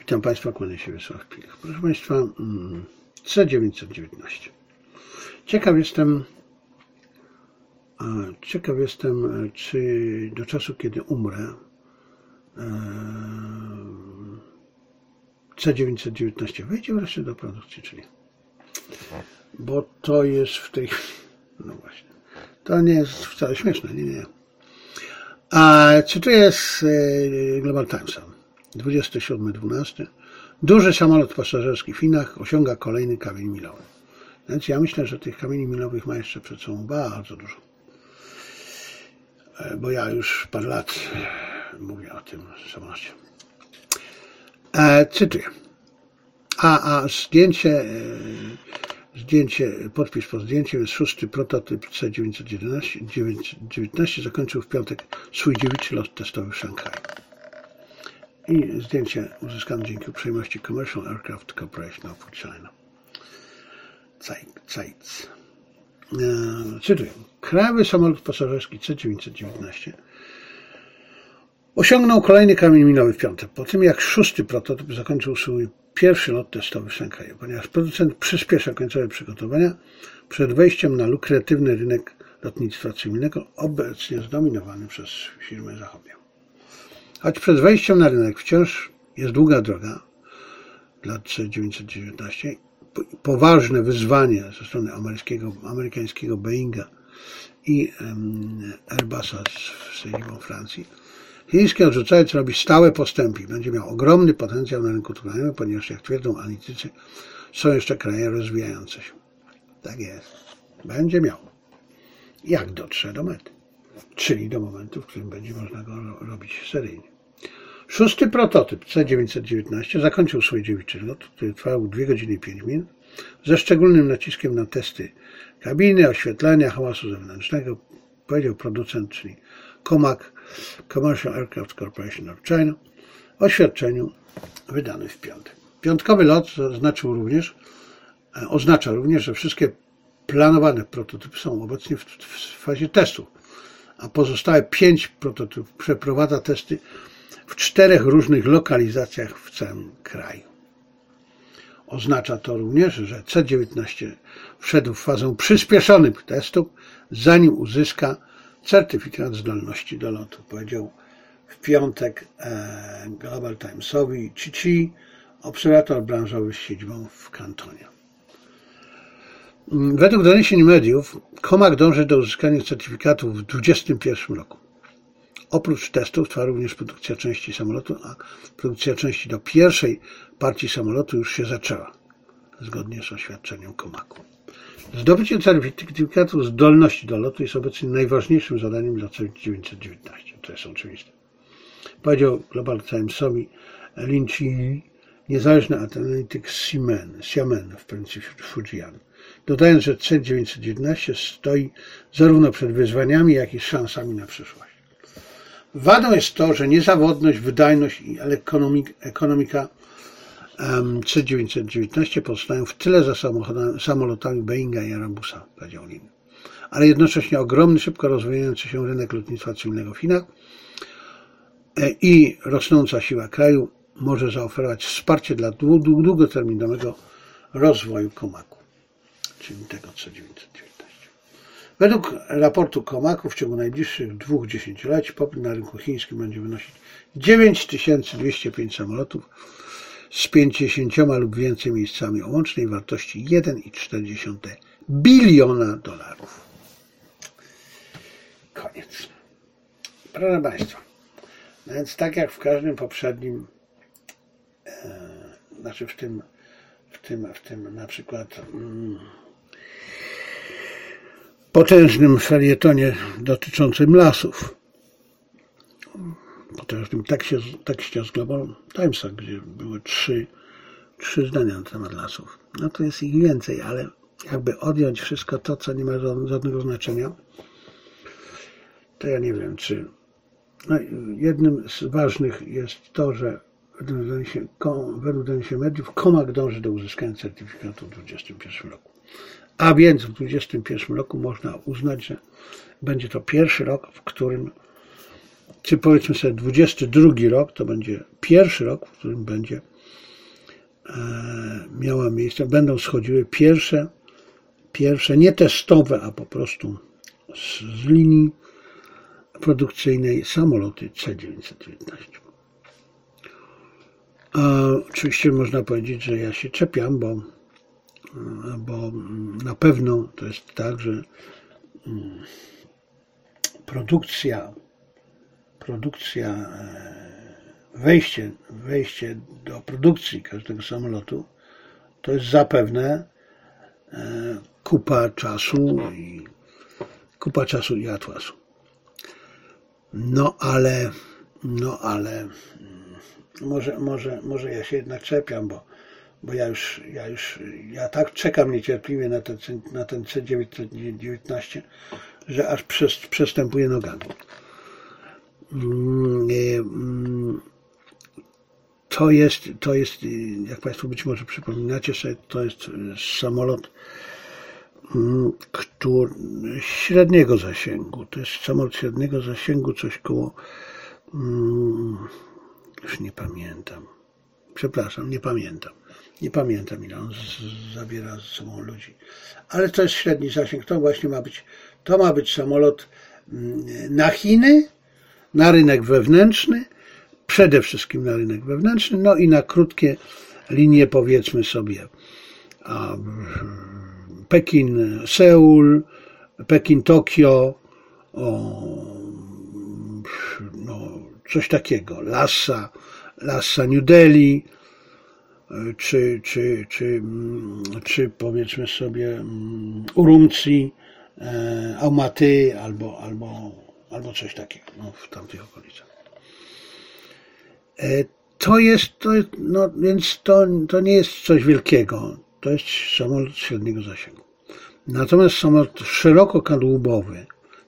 Witam Państwa, kłaniam się Wiesław Pilech. Proszę Państwa, C919. Ciekaw jestem, czy do czasu, kiedy umrę, C919 wejdzie wreszcie do produkcji, czy nie? Bo to jest w tej... No właśnie. To nie jest wcale śmieszne, nie. Cytuję z Global Timesa. 27.12. Duży samolot pasażerski w Chinach osiąga kolejny kamień milowy. Więc ja myślę, że tych kamieni milowych ma jeszcze przed sobą bardzo dużo. Bo ja już parę lat mówię o tym samolocie. Cytuję. Podpis pod zdjęciem jest 6. prototyp C919 zakończył w piątek swój dziewiczy lot testowy w Szanghaju. I zdjęcie uzyskane dzięki uprzejmości Commercial Aircraft Corporation of China. Zeitz. Cytuję. Krajowy samolot pasażerski C919 osiągnął kolejny kamień milowy w piątek, po tym jak 6. prototyp zakończył swój pierwszy lot testowy w Szanghaju, ponieważ producent przyspiesza końcowe przygotowania przed wejściem na lukratywny rynek lotnictwa cywilnego, obecnie zdominowany przez firmy zachodnią. Choć przed wejściem na rynek wciąż jest długa droga dla C919, poważne wyzwanie ze strony amerykańskiego Boeinga i Airbusa z siedzibą Francji, chiński odrzucając robi stałe postępy. Będzie miał ogromny potencjał na rynku krajowym, ponieważ, jak twierdzą analitycy, są jeszcze kraje rozwijające się. Tak jest. Będzie miał. Jak dotrze do mety. Czyli do momentu, w którym będzie można go robić seryjnie. 6. prototyp C919 zakończył swój dziewiczy lot, który trwał 2 godziny i 5 minut, ze szczególnym naciskiem na testy kabiny, oświetlenia, hałasu zewnętrznego, powiedział producent, czyli COMAC, Commercial Aircraft Corporation of China, w oświadczeniu wydanym w piątek. Piątkowy lot oznacza również, że wszystkie planowane prototypy są obecnie w fazie testów, a pozostałe 5 prototypów przeprowadza testy w 4 różnych lokalizacjach w całym kraju. Oznacza to również, że C19 wszedł w fazę przyspieszonych testów, zanim uzyska certyfikat zdolności do lotu, powiedział w piątek Global Timesowi Chi, obserwator branżowy z siedzibą w Kantonie. Według doniesień mediów COMAC dąży do uzyskania certyfikatu w 2021 roku. Oprócz testów trwa również produkcja części samolotu, a produkcja części do pierwszej partii samolotu już się zaczęła, zgodnie z oświadczeniem COMAC-u. Zdobycie certyfikatu zdolności do lotu jest obecnie najważniejszym zadaniem dla C919. To jest oczywiste. Powiedział Global Timesowi Lin Chi, niezależny analityk Xiamen w prowincji Fujian, dodając, że C919 stoi zarówno przed wyzwaniami, jak i szansami na przyszłość. Wadą jest to, że niezawodność, wydajność i ekonomika C919 pozostają w tyle za samolotami Boeinga i Airbusa, powiedział Lin. Ale jednocześnie ogromny, szybko rozwijający się rynek lotnictwa cywilnego w Chinach i rosnąca siła kraju może zaoferować wsparcie dla długoterminowego rozwoju COMAC-u, czyli tego C919. Według raportu COMAC-u w ciągu najbliższych 2 dziesięcioleci popyt na rynku chińskim będzie wynosić 9205 samolotów z 50 lub więcej miejscami o łącznej wartości $1,4 biliona. Koniec. Proszę Państwa, no więc tak jak w każdym poprzednim, w tym na przykład potężnym felietonie dotyczącym lasów, potężnym tekście z Global Timesa, gdzie były trzy zdania na temat lasów. No to jest ich więcej, ale jakby odjąć wszystko to, co nie ma żadnego znaczenia, to ja nie wiem, czy... No, jednym z ważnych jest to, że według doniesień mediów COMAC dąży do uzyskania certyfikatu w 2021 roku. A więc w 2021 roku można uznać, że będzie to pierwszy rok, w którym, czy powiedzmy sobie 22 rok, to będzie pierwszy rok, w którym będzie miała miejsce, będą schodziły pierwsze nie testowe, a po prostu z linii produkcyjnej samoloty C-919. Oczywiście można powiedzieć, że ja się czepiam, bo na pewno to jest tak, że wejście do produkcji każdego samolotu to jest zapewne kupa czasu i atłasu. No ale może ja się jednak czepiam, bo ja tak czekam niecierpliwie na ten C-919, że aż przestępuję nogami. To jest, jak Państwo być może przypominacie sobie, to jest samolot średniego zasięgu. To jest samolot średniego zasięgu, coś koło, już nie pamiętam. Przepraszam, nie pamiętam ile on zabiera ze sobą ludzi. Ale to jest średni zasięg, to ma być samolot na Chiny, na rynek wewnętrzny, przede wszystkim na rynek wewnętrzny, no i na krótkie linie, powiedzmy sobie, Pekin-Seul, Pekin-Tokio, coś takiego, Lhasa-New Delhi, czy powiedzmy sobie Urumqi, Almaty albo coś takiego, w tamtych okolicach. Więc to nie jest coś wielkiego, to jest samolot średniego zasięgu. Natomiast samolot szerokokadłubowy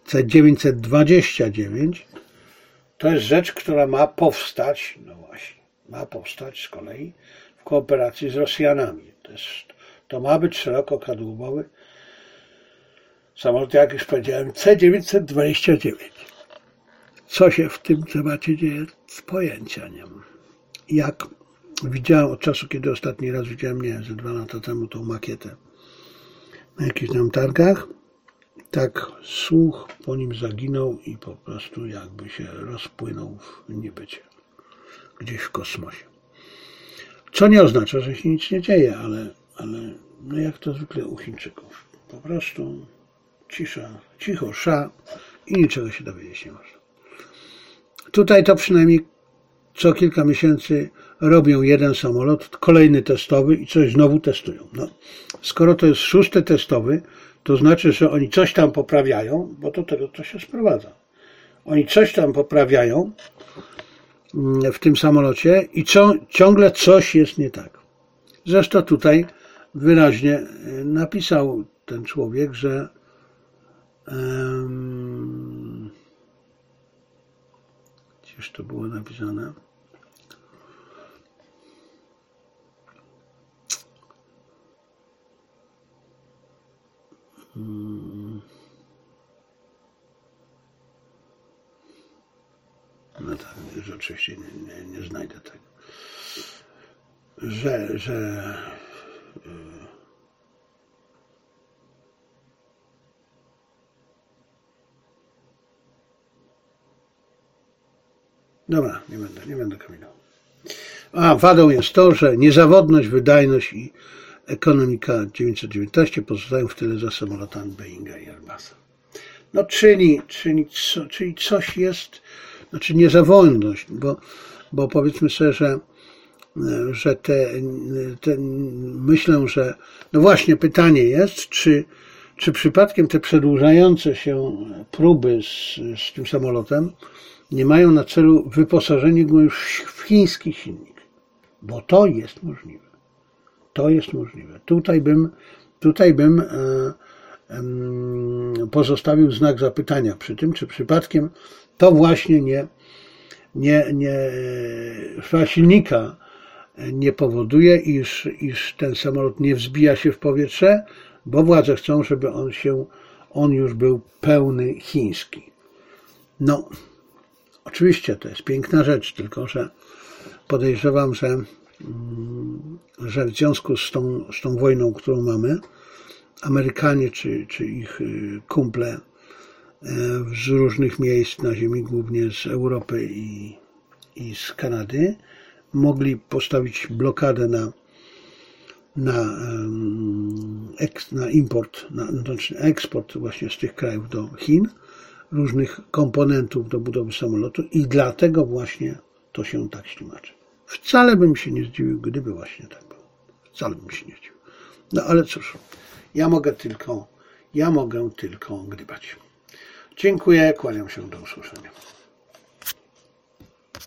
C-929 to jest rzecz, która ma powstać z kolei w kooperacji z Rosjanami. To ma być szerokokadłubowy samolot, jak już powiedziałem, C-929. Co się w tym temacie dzieje, z pojęcia nie mam. Jak widziałem od czasu, kiedy ostatni raz widziałem, ze 2 lata temu tą makietę na jakichś tam targach, tak słuch po nim zaginął i po prostu jakby się rozpłynął w niebycie, gdzieś w kosmosie. Co nie oznacza, że się nic nie dzieje, ale jak to zwykle u Chińczyków. Po prostu cicho, sza i niczego się dowiedzieć nie można. Tutaj to przynajmniej co kilka miesięcy robią jeden samolot, kolejny testowy i coś znowu testują. Skoro to jest 6. testowy, to znaczy, że oni coś tam poprawiają, bo do tego to się sprowadza. Oni coś tam poprawiają w tym samolocie i ciągle coś jest nie tak. Zresztą tutaj wyraźnie napisał ten człowiek, że gdzież to było napisane? No tak, rzeczywiście nie znajdę tego. Dobra, nie będę kminął. Wadą jest to, że niezawodność, wydajność i ekonomika 919 pozostają w tyle za samolotami Boeinga i Airbusa. Czyli coś jest, znaczy niezawodność, bo powiedzmy sobie, że myślę, że no właśnie pytanie jest, czy przypadkiem te przedłużające się próby z tym samolotem nie mają na celu wyposażenie go już w chiński silnik, bo to jest możliwe. Tutaj bym pozostawił znak zapytania przy tym, czy przypadkiem to właśnie silnika nie powoduje, iż ten samolot nie wzbija się w powietrze, bo władze chcą, żeby on już był pełny chiński. No, oczywiście to jest piękna rzecz, tylko że podejrzewam, że w związku z tą wojną, którą mamy, Amerykanie czy ich kumple z różnych miejsc na ziemi, głównie z Europy i z Kanady, mogli postawić blokadę na import, znaczy eksport właśnie z tych krajów do Chin, różnych komponentów do budowy samolotu i dlatego właśnie to się tak ślimaczy. Wcale bym się nie zdziwił, gdyby właśnie tak było. Wcale bym się nie zdziwił. No ale cóż, ja mogę tylko gdybać. Dziękuję, kłaniam się, do usłyszenia.